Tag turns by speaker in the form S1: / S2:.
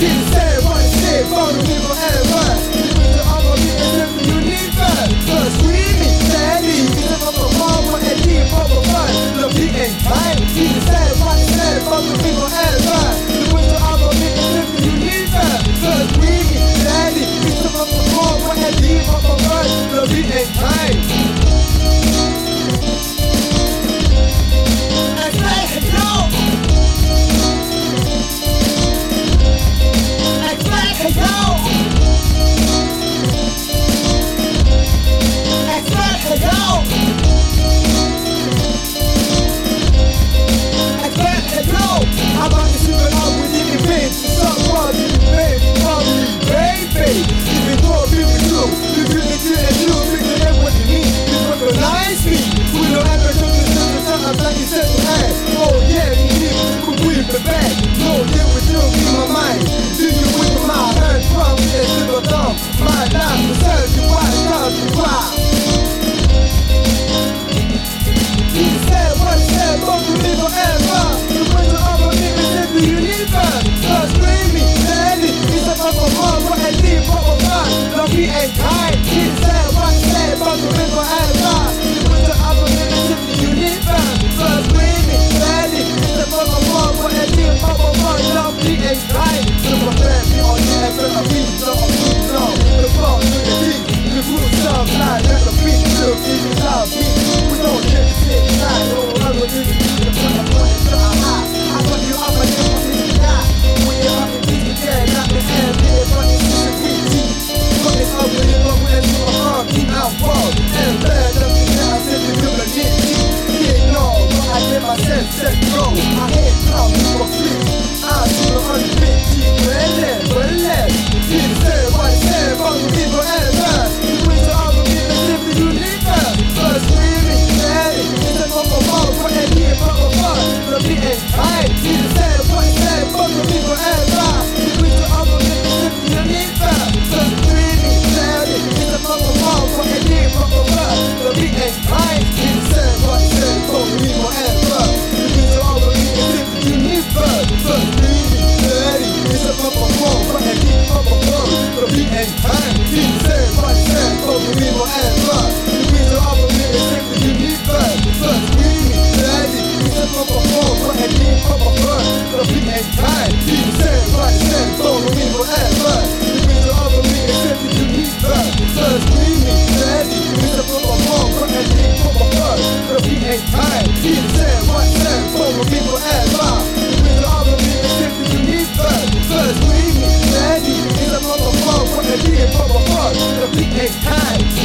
S1: Didn't say what it said, follow me forever. You went to all my people, never you need first. First screaming, daddy, it's up for mama and deep for the fun. Look, he ain't kind. Didn't say what it said, follow me forever. You went to all my people, never you need first. First screaming, daddy, it's up for mama and deep for the fun. Look, he ain't kind. He ain't kind. He said what he said, but the river has gone. He went to other niggas in the universe. First screaming, daddy, it's a fucking war, but at the end of a war, love, he ain't kind. So my family on the effort of me, so I'm too long. The fall to the deep, the roots of life, let the beat look, if you love me. We don't get the city side, no other niggas do the fucking money to our high. I put you up and never miss you die. When you're up and deep again, not the end, yeah, but it's just a quick teeth. It's ugly, but when it's my arm, keep out wall. And bad, nothing that I said to do a get deep. Yeah, no, but I get my sense set go. I hate come, you a flip. I see the 150, well left. He said what he said, but the people and bad. You went to all the people, live the universe. First screaming, daddy, it's a fucking ball, but at the end of a fun. The beat ain't tight. He said what he said, but the people and bad. You went to all the people, live the universe. First screaming, daddy, it's a fucking ball, but at the end of a fun. The beat ain't tight. He said what he said, but the people and bad. You went to all the people, live the universe. First screaming, daddy, it's a fucking ball, but at the end of a fun. The beat ain't tight. He said what he said, but the people and bad. You went to all the people, live the universe. First screaming, daddy, it's a fucking ball, but at the end of a fun. The beat ain't tight. He said what he said, but the people and bad. You went to all the people, live the universe. First screaming, daddy, it's a fucking ball, but at the end of a fun. The beat ain't tight. He said what he said, but the people and bad. You went to all the people, live the universe. First screaming, daddy, it's a fucking ball, but at the end of a fun. The beat ain't tight.